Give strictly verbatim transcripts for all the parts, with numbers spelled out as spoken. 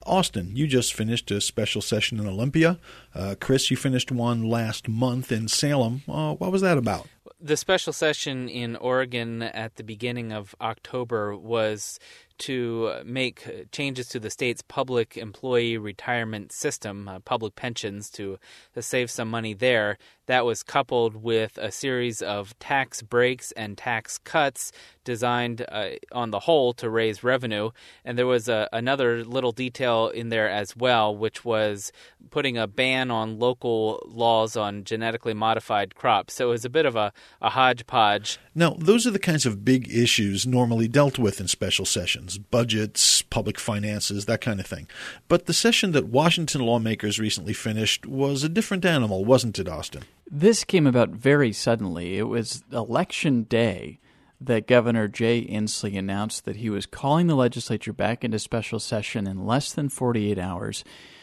Austin, you just finished a special session in Olympia. Uh, Chris, you finished one last month in Salem. Uh, what was that about? The special session in Oregon at the beginning of October was to make changes to the state's public employee retirement system, uh, public pensions, to, to save some money there. That was coupled with a series of tax breaks and tax cuts designed uh, on the whole to raise revenue. And there was a, another little detail in there as well, which was putting a ban on local laws on genetically modified crops. So it was a bit of a, a hodgepodge. Now, those are the kinds of big issues normally dealt with in special sessions, budgets, public finances, that kind of thing. But the session that Washington lawmakers recently finished was a different animal, wasn't it, Austin? This came about very suddenly. It was Election Day that Governor Jay Inslee announced that he was calling the legislature back into special session in less than forty-eight hours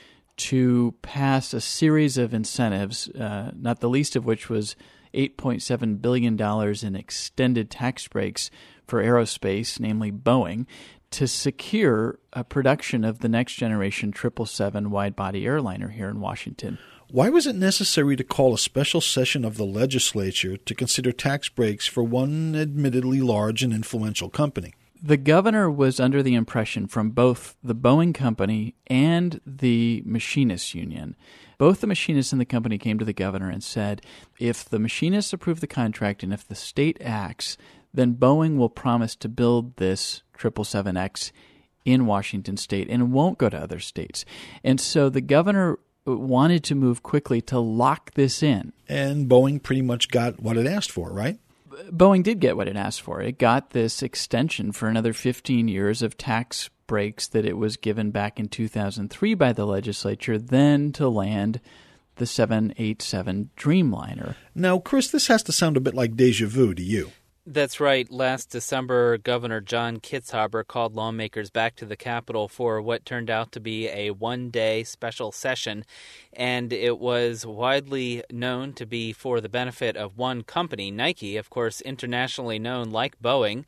to pass a series of incentives, uh, not the least of which was eight point seven billion dollars in extended tax breaks for aerospace, namely Boeing, to secure a production of the next generation triple seven wide-body airliner here in Washington. Why was it necessary to call a special session of the legislature to consider tax breaks for one admittedly large and influential company? The governor was under the impression from both the Boeing company and the machinists union. Both the machinists and the company came to the governor and said, if the machinists approve the contract and if the state acts, then Boeing will promise to build this triple seven X in Washington state and it won't go to other states. And so the governor wanted to move quickly to lock this in. And Boeing pretty much got what it asked for, right? Boeing did get what it asked for. It got this extension for another fifteen years of tax breaks that it was given back in two thousand three by the legislature, then to land the seven eighty-seven Dreamliner. Now, Chris, this has to sound a bit like déjà vu to you. That's right. Last December, Governor John Kitzhaber called lawmakers back to the Capitol for what turned out to be a one-day special session, and it was widely known to be for the benefit of one company, Nike, of course, internationally known like Boeing,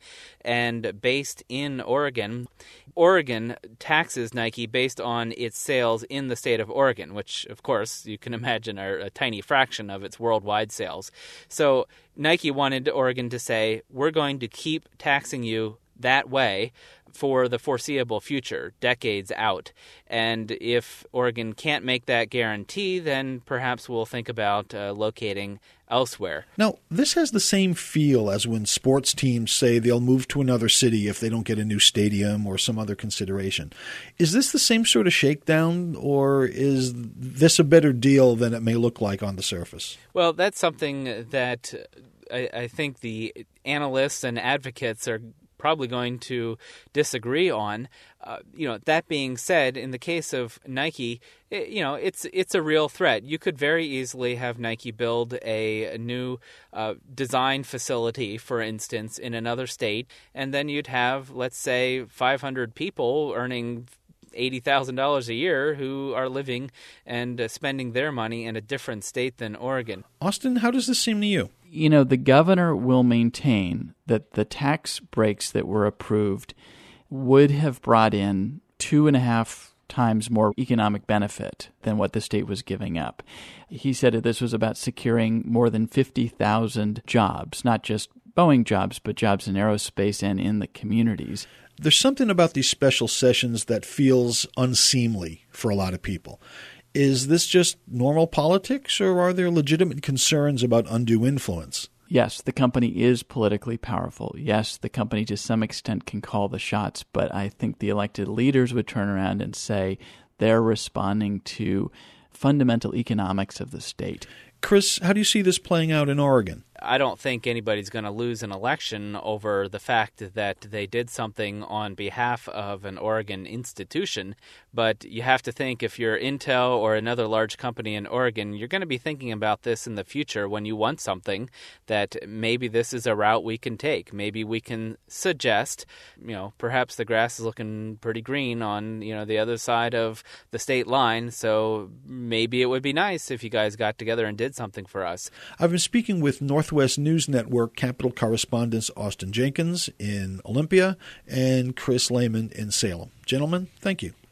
and based in Oregon. Oregon taxes Nike based on its sales in the state of Oregon, which, of course, you can imagine are a tiny fraction of its worldwide sales. So Nike wanted Oregon to say, we're going to keep taxing you that way for the foreseeable future, decades out. And if Oregon can't make that guarantee, then perhaps we'll think about uh, locating elsewhere. Now, this has the same feel as when sports teams say they'll move to another city if they don't get a new stadium or some other consideration. Is this the same sort of shakedown, or is this a better deal than it may look like on the surface? Well, that's something that I, I think the analysts and advocates are probably going to disagree on. Uh, you know, that being said, in the case of Nike, it, you know, it's it's a real threat. You could very easily have Nike build a, a new uh, design facility, for instance, in another state, and then you'd have, let's say, five hundred people earning eighty thousand dollars a year who are living and uh, spending their money in a different state than Oregon. Austin, how does this seem to you? You know, the governor will maintain that the tax breaks that were approved would have brought in two and a half times more economic benefit than what the state was giving up. He said that this was about securing more than fifty thousand jobs, not just Boeing jobs, but jobs in aerospace and in the communities. There's something about these special sessions that feels unseemly for a lot of people. Is this just normal politics, or are there legitimate concerns about undue influence? Yes, the company is politically powerful. Yes, the company to some extent can call the shots, but I think the elected leaders would turn around and say they're responding to fundamental economics of the state. Chris, how do you see this playing out in Oregon? I don't think anybody's going to lose an election over the fact that they did something on behalf of an Oregon institution. But you have to think, if you're Intel or another large company in Oregon, you're going to be thinking about this in the future when you want something, that maybe this is a route we can take. Maybe we can suggest, you know, perhaps the grass is looking pretty green on, you know, the other side of the state line. So maybe it would be nice if you guys got together and did something for us. I've been speaking with Northwest News Network Capitol correspondents Austin Jenkins in Olympia and Chris Lehman in Salem. Gentlemen, thank you.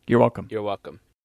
You're welcome. You're welcome.